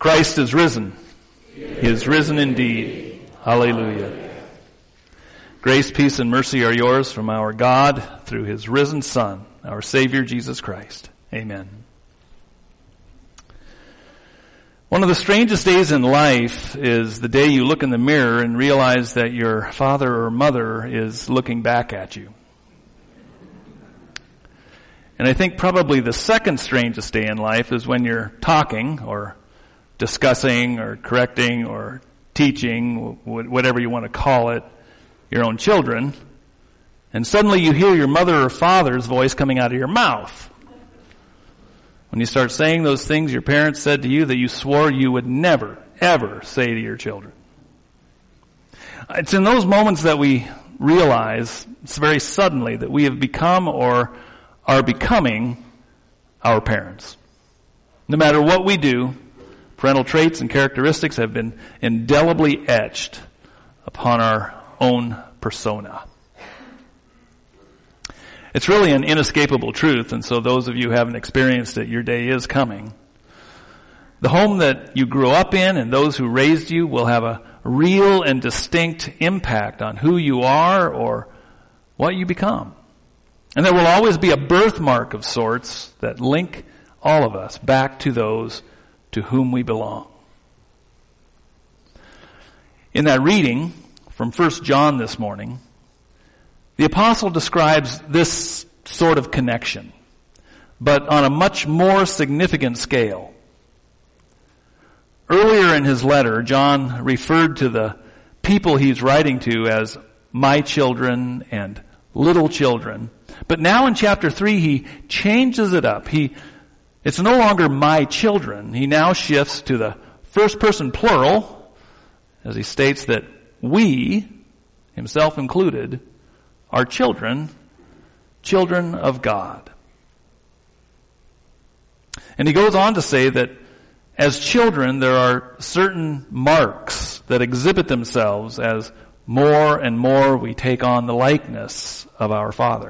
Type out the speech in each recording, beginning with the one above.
Christ is risen. He is risen indeed. Hallelujah. Grace, peace, and mercy are yours from our God through his risen Son, our Savior, Jesus Christ. Amen. One of the strangest days in life is the day you look in the mirror and realize that your father or mother is looking back at you. And I think probably the second strangest day in life is when you're talking or discussing or correcting or teaching, whatever you want to call it, your own children, and suddenly you hear your mother or father's voice coming out of your mouth. When you start saying those things your parents said to you that you swore you would never, ever say to your children. It's in those moments that we realize, it's very suddenly, that we have become or are becoming our parents. No matter what we do, parental traits and characteristics have been indelibly etched upon our own persona. It's really an inescapable truth, and so those of you who haven't experienced it, your day is coming. The home that you grew up in and those who raised you will have a real and distinct impact on who you are or what you become. And there will always be a birthmark of sorts that link all of us back to those to whom we belong. In that reading from 1 John this morning, the apostle describes this sort of connection, but on a much more significant scale. Earlier in his letter, John referred to the people he's writing to as my children and little children. But now in chapter 3, he changes it up. It's no longer my children. He now shifts to the first person plural, as he states that we, himself included, are children of God. And he goes on to say that as children, there are certain marks that exhibit themselves as more and more we take on the likeness of our Father.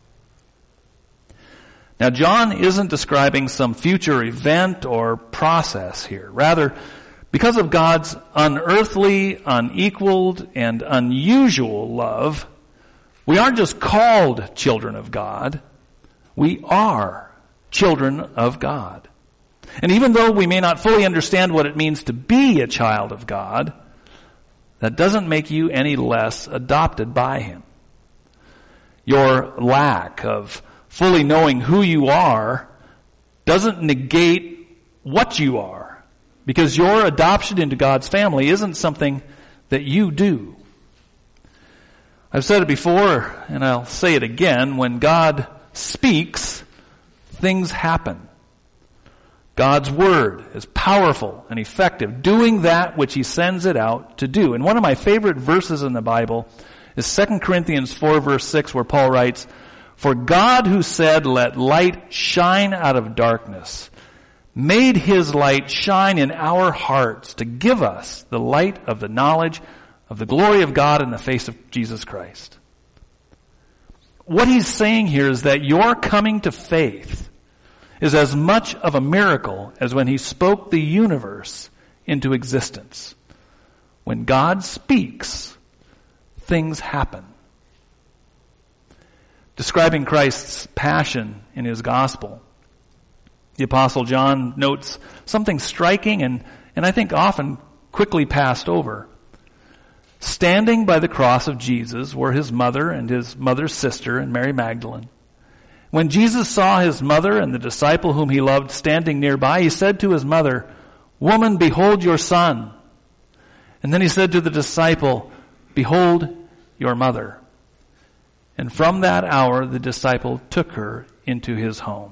Now, John isn't describing some future event or process here. Rather, because of God's unearthly, unequaled, and unusual love, we aren't just called children of God. We are children of God. And even though we may not fully understand what it means to be a child of God, that doesn't make you any less adopted by him. Your lack of fully knowing who you are doesn't negate what you are, because your adoption into God's family isn't something that you do. I've said it before, and I'll say it again. When God speaks, things happen. God's word is powerful and effective, doing that which he sends it out to do. And one of my favorite verses in the Bible is 2 Corinthians 4 verse 6, where Paul writes, "For God who said, 'Let light shine out of darkness,' made his light shine in our hearts to give us the light of the knowledge of the glory of God in the face of Jesus Christ." What he's saying here is that your coming to faith is as much of a miracle as when he spoke the universe into existence. When God speaks, things happen. Describing Christ's passion in his gospel, the Apostle John notes something striking and I think often quickly passed over. Standing by the cross of Jesus were his mother and his mother's sister and Mary Magdalene. When Jesus saw his mother and the disciple whom he loved standing nearby, he said to his mother, "Woman, behold your son." And then he said to the disciple, "Behold your mother." And from that hour, the disciple took her into his home.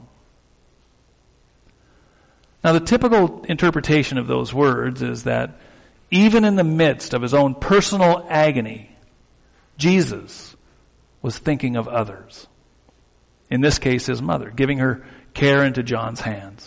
Now, the typical interpretation of those words is that even in the midst of his own personal agony, Jesus was thinking of others. In this case, his mother, giving her care into John's hands.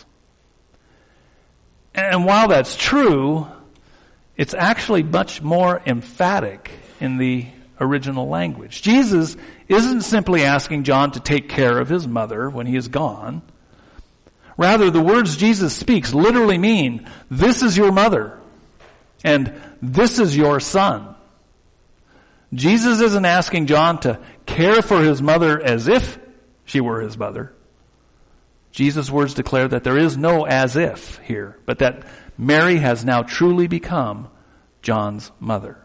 And while that's true, it's actually much more emphatic in the original language. Jesus isn't simply asking John to take care of his mother when he is gone. Rather, the words Jesus speaks literally mean, this is your mother, and this is your son. Jesus isn't asking John to care for his mother as if she were his mother. Jesus' words declare that there is no as if here, but that Mary has now truly become John's mother.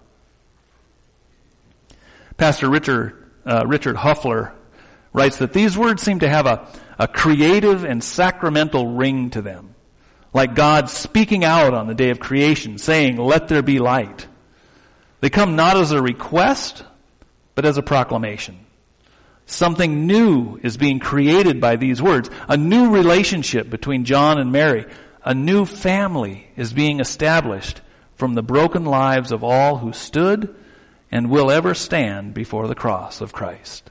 Pastor Richard Huffler writes that these words seem to have a creative and sacramental ring to them, like God speaking out on the day of creation, saying, "Let there be light." They come not as a request, but as a proclamation. Something new is being created by these words. A new relationship between John and Mary. A new family is being established from the broken lives of all who stood and will ever stand before the cross of Christ.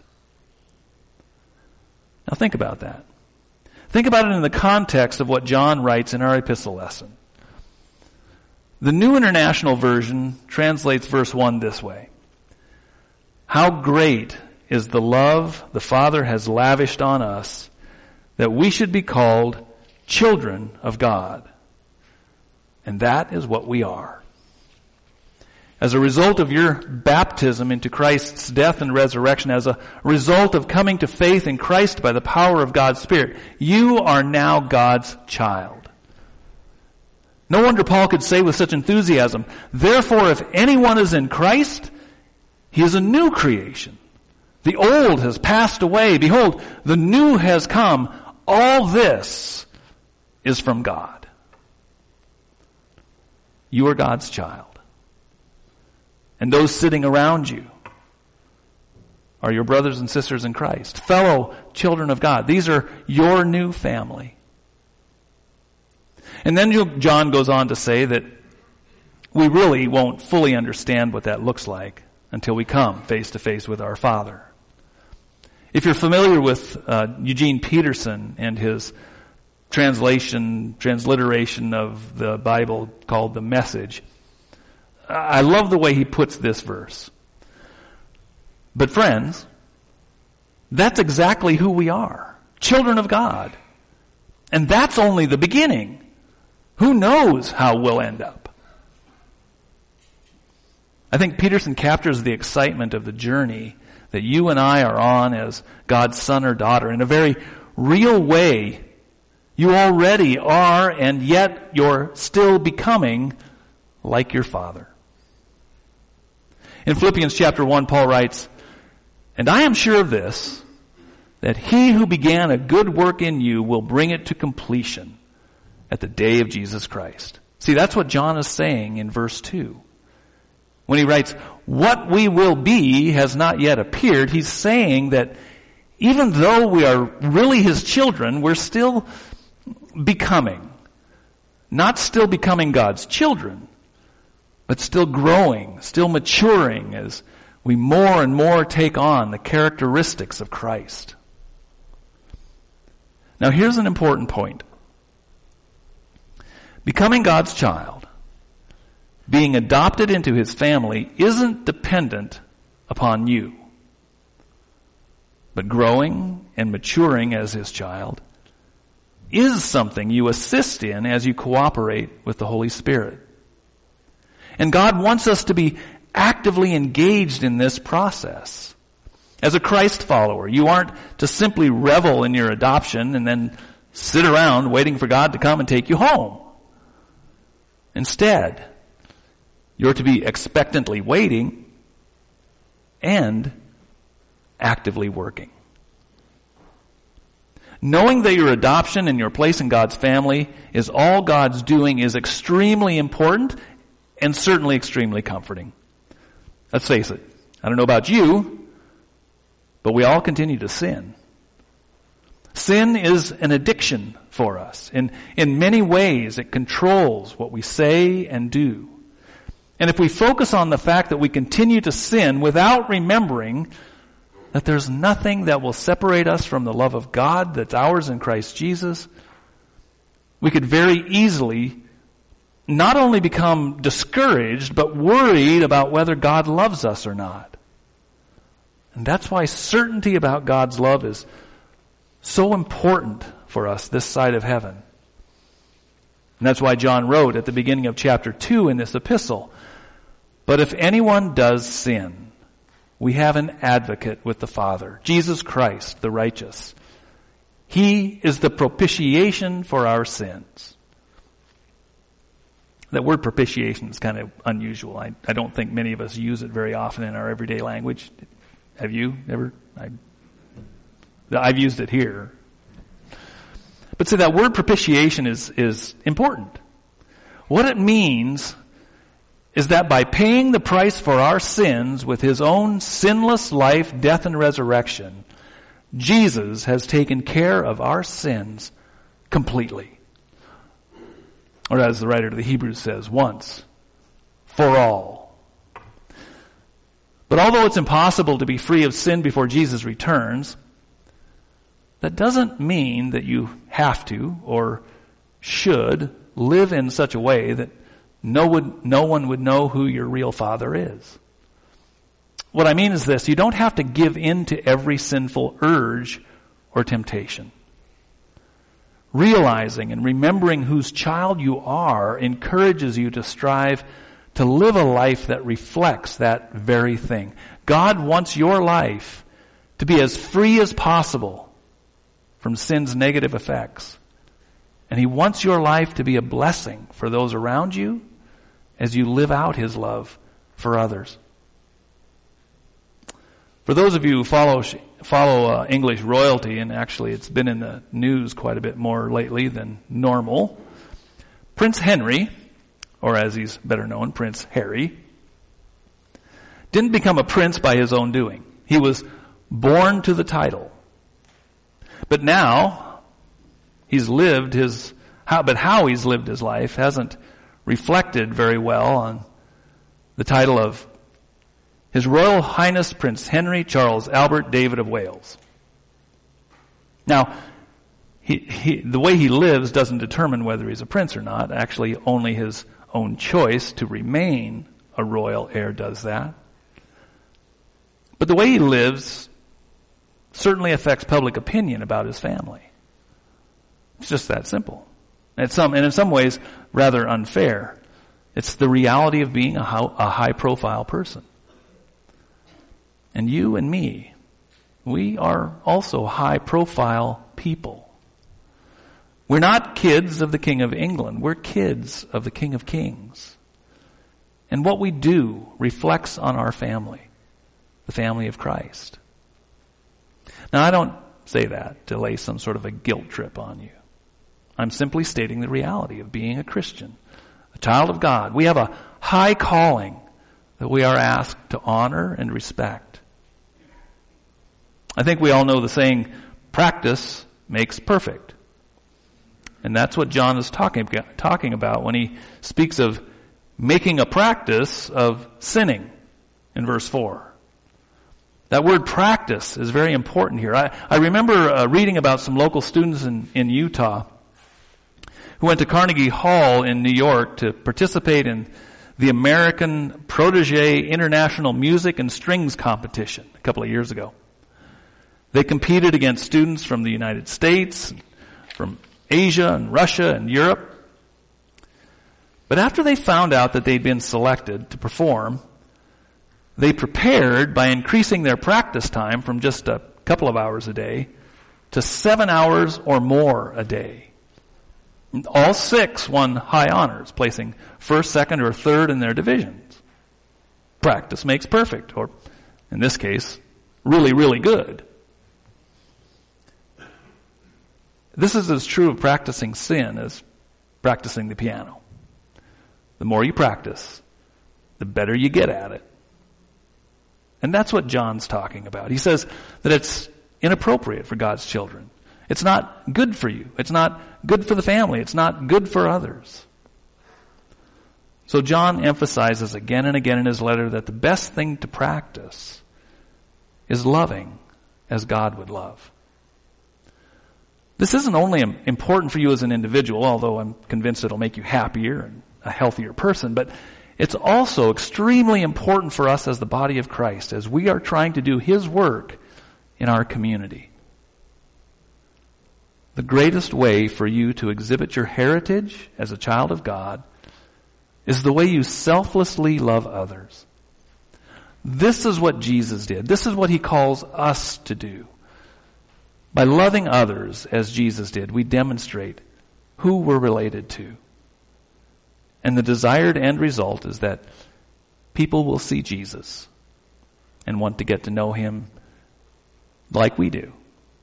Now think about that. Think about it in the context of what John writes in our epistle lesson. The New International Version translates verse 1 this way. How great is the love the Father has lavished on us that we should be called children of God. And that is what we are. As a result of your baptism into Christ's death and resurrection, as a result of coming to faith in Christ by the power of God's Spirit, you are now God's child. No wonder Paul could say with such enthusiasm, therefore if anyone is in Christ, he is a new creation. The old has passed away. Behold, the new has come. All this is from God. You are God's child. And those sitting around you are your brothers and sisters in Christ, fellow children of God. These are your new family. And then John goes on to say that we really won't fully understand what that looks like until we come face to face with our Father. If you're familiar with Eugene Peterson and his transliteration of the Bible called The Message, I love the way he puts this verse. But friends, that's exactly who we are. Children of God. And that's only the beginning. Who knows how we'll end up? I think Peterson captures the excitement of the journey that you and I are on as God's son or daughter in a very real way. You already are, and yet you're still becoming like your Father. In Philippians chapter 1, Paul writes, "And I am sure of this, that he who began a good work in you will bring it to completion at the day of Jesus Christ." See, that's what John is saying in verse 2. When he writes, "What we will be has not yet appeared," he's saying that even though we are really his children, we're still becoming. Not still becoming God's children, but still growing, still maturing as we more and more take on the characteristics of Christ. Now here's an important point. Becoming God's child, being adopted into his family, isn't dependent upon you. But growing and maturing as his child is something you assist in as you cooperate with the Holy Spirit. And God wants us to be actively engaged in this process. As a Christ follower, you aren't to simply revel in your adoption and then sit around waiting for God to come and take you home. Instead, you're to be expectantly waiting and actively working. Knowing that your adoption and your place in God's family is all God's doing is extremely important and certainly extremely comforting. Let's face it, I don't know about you, but we all continue to sin. Sin is an addiction for us. In many ways, it controls what we say and do. And if we focus on the fact that we continue to sin without remembering that there's nothing that will separate us from the love of God that's ours in Christ Jesus, we could very easily not only become discouraged, but worried about whether God loves us or not. And that's why certainty about God's love is so important for us this side of heaven. And that's why John wrote at the beginning of chapter 2 in this epistle, "But if anyone does sin, we have an advocate with the Father, Jesus Christ, the righteous. He is the propitiation for our sins." That word propitiation is kind of unusual. I don't think many of us use it very often in our everyday language. Have you ever? I've used it here. But see, that word propitiation is important. What it means is that by paying the price for our sins with his own sinless life, death, and resurrection, Jesus has taken care of our sins completely. Or as the writer of the Hebrews says, once for all. But although it's impossible to be free of sin before Jesus returns, that doesn't mean that you have to or should live in such a way that no one would know who your real Father is. What I mean is this: you don't have to give in to every sinful urge or temptation. Realizing and remembering whose child you are encourages you to strive to live a life that reflects that very thing. God wants your life to be as free as possible from sin's negative effects. And he wants your life to be a blessing for those around you as you live out his love for others. For those of you who follow English royalty, and actually it's been in the news quite a bit more lately than normal, Prince Henry, or as he's better known, Prince Harry, didn't become a prince by his own doing. He was born to the title. But now, how he's lived his life hasn't reflected very well on the title of His Royal Highness Prince Henry Charles Albert David of Wales. Now, the way he lives doesn't determine whether he's a prince or not. Actually, only his own choice to remain a royal heir does that. But the way he lives certainly affects public opinion about his family. It's just that simple. And in some ways, rather unfair. It's the reality of being a high-profile person. And you and me, we are also high-profile people. We're not kids of the King of England. We're kids of the King of Kings. And what we do reflects on our family, the family of Christ. Now, I don't say that to lay some sort of a guilt trip on you. I'm simply stating the reality of being a Christian, a child of God. We have a high calling that we are asked to honor and respect. I think we all know the saying, practice makes perfect. And that's what John is talking about when he speaks of making a practice of sinning in verse 4. That word practice is very important here. I remember reading about some local students in Utah who went to Carnegie Hall in New York to participate in the American Protege International Music and Strings Competition a couple of years ago. They competed against students from the United States, from Asia and Russia and Europe. But after they found out that they'd been selected to perform, they prepared by increasing their practice time from just a couple of hours a day to 7 hours or more a day. All 6 won high honors, placing first, second, or third in their divisions. Practice makes perfect, or in this case, really, really good. This is as true of practicing sin as practicing the piano. The more you practice, the better you get at it. And that's what John's talking about. He says that it's inappropriate for God's children. It's not good for you. It's not good for the family. It's not good for others. So John emphasizes again and again in his letter that the best thing to practice is loving as God would love. This isn't only important for you as an individual, although I'm convinced it'll make you happier and a healthier person, but it's also extremely important for us as the body of Christ, as we are trying to do his work in our community. The greatest way for you to exhibit your heritage as a child of God is the way you selflessly love others. This is what Jesus did. This is what he calls us to do. By loving others as Jesus did, we demonstrate who we're related to. And the desired end result is that people will see Jesus and want to get to know him like we do.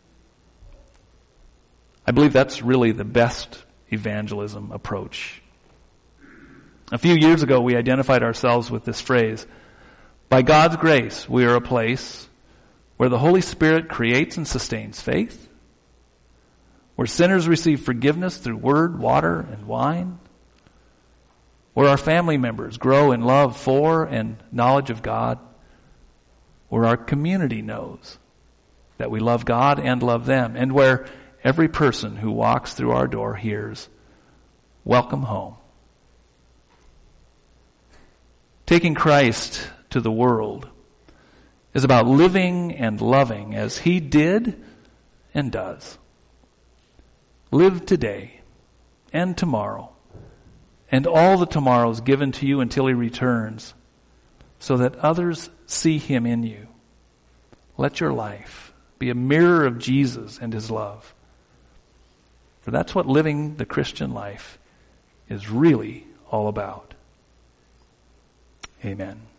I believe that's really the best evangelism approach. A few years ago, we identified ourselves with this phrase, by God's grace, we are a place where the Holy Spirit creates and sustains faith, where sinners receive forgiveness through word, water, and wine, where our family members grow in love for and knowledge of God, where our community knows that we love God and love them, and where every person who walks through our door hears, welcome home. Taking Christ to the world is about living and loving as he did and does. Live today and tomorrow and all the tomorrows given to you until he returns so that others see him in you. Let your life be a mirror of Jesus and his love. For that's what living the Christian life is really all about. Amen.